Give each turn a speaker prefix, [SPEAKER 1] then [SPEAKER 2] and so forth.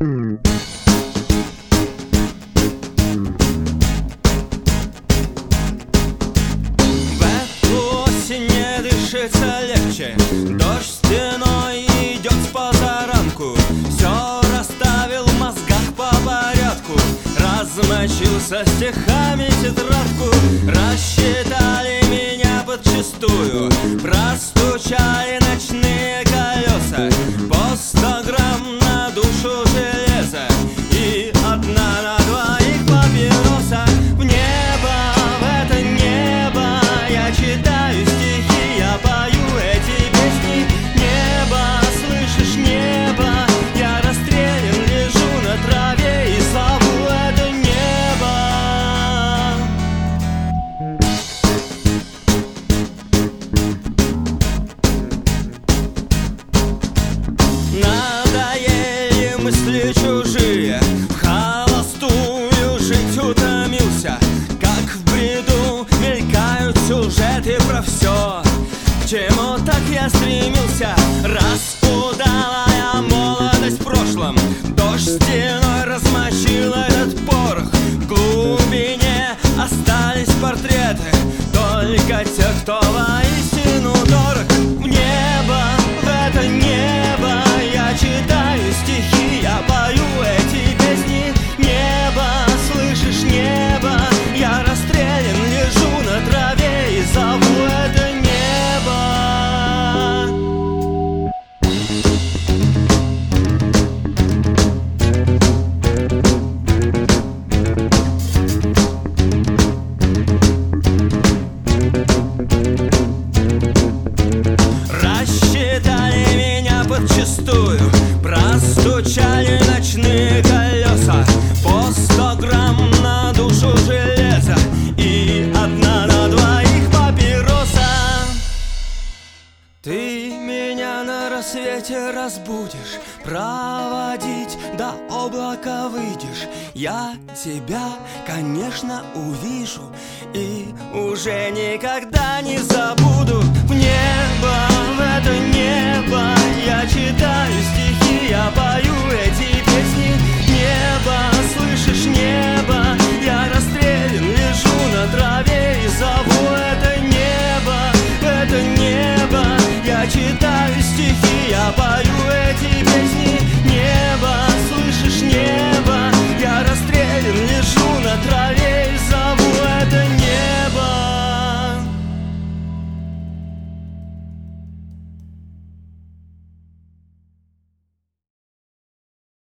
[SPEAKER 1] Дышится легче, дождь стеной идет с позаранку. Все расставил в мозгах по порядку, размочился стихами тетрадку. Рассчитали меня подчистую, простучали ночные колеса. По 100 грамм на душу железа и одна на двоих папироса. В небо, в это небо я читаю стихи, я пою эти песни. Небо, слышишь, небо, я расстрелян, лежу на траве и зову это небо. Надоели мысли чужие, в холостую жить утомился. Как в бреду мелькают сюжеты про все, к чему так я стремился. Раз удалая молодость в прошлом, дождь стеной размочил этот порох. В глубине остались портреты только тех, кто воистину дорог. В небо, в это небо я читаю стихи, я пою эти песни. Небо, слышишь, небо, я расстрелян, лежу на траве и зову это небо. Рассчитали меня подчистую, простучали ночные колеса. По 100 грамм на душу железа и одна на двоих папироса. Ты меня на рассвете разбудишь, проводить до облака выйдешь. Я тебя, конечно, увижу и уже никогда не забуду. В небо, в это небо я читаю стихи, я пою